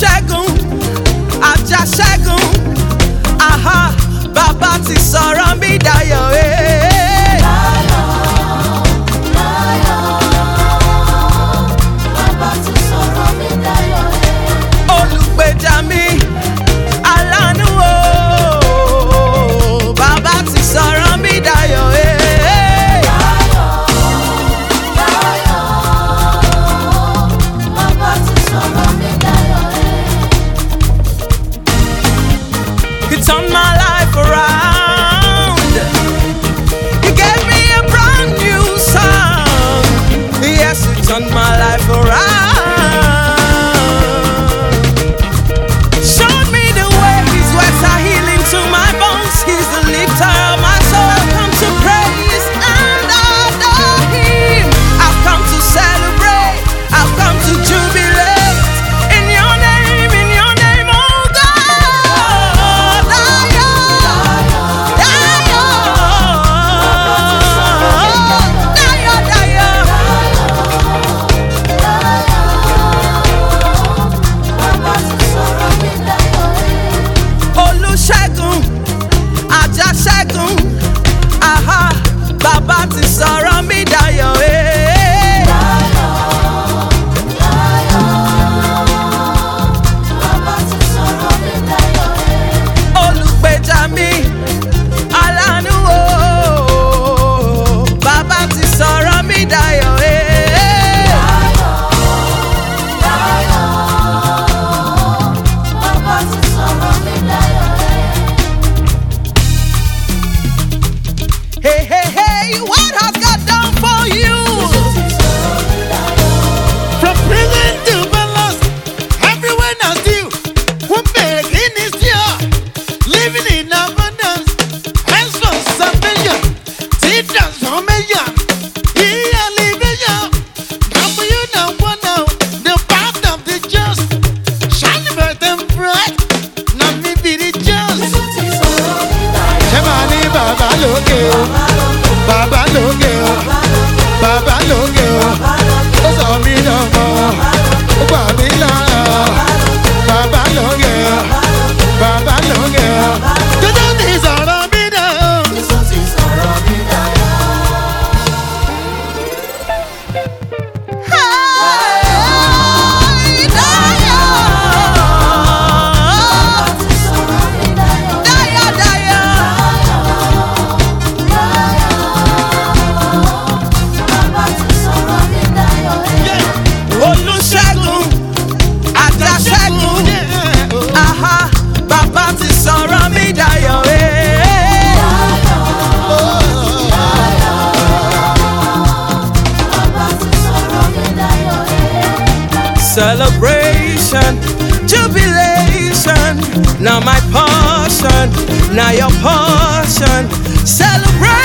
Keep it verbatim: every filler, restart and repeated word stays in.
Olúṣẹ́gun, Àjàṣẹ́gun, aha, bàbá ti sọ̀rọ̀ mi dayọ̀ eh. Olùgbèjà mi, aláàánú o, bàbá ti sọ̀rọ̀ mi dayọ̀ eh. You turned my life around. You gave me a brand new song. Yes, you turned my life around. Showed me the way. His words are healing to my bones. He's the lifter of my soul. I've come to praise and adore Him. I've come to celebrate. I've come to jubilate in Your name, in Your name, oh God. Olúṣẹ́gun, Àjàṣẹ́gun, aha, bàbá ti sọ̀rọ̀ mi dayọ̀ eh. Olùgbèjà mi, aláàánú o, bàbá ti sọ̀rọ̀ mi dayọ̀ eh. Hey, hey, hey, what has God done for you? From prison to palace, everywhere now still. One making is here, living in abundance. Hands from salvation, see transformation. He elevation. Now for you now, one now, the path of the just. Shine bright and bright, now me be the just. Shemani Baba Loke, Baba Loke, Baba Loke. Ó sọ mí dọmọ, ó gbà mí lára. Baba Loke, Baba Loke. Jésù ti sọ̀rọ̀ mí dayọ̀. Hey, dayọ̀. Dayọ̀, dayọ̀. Olúṣẹ́gun, Àjàṣẹ́gun, aha, bàbá ti sọ̀rọ̀ mi dayọ̀ eh. Celebration, jubilation, now my portion, now your portion. Celebration.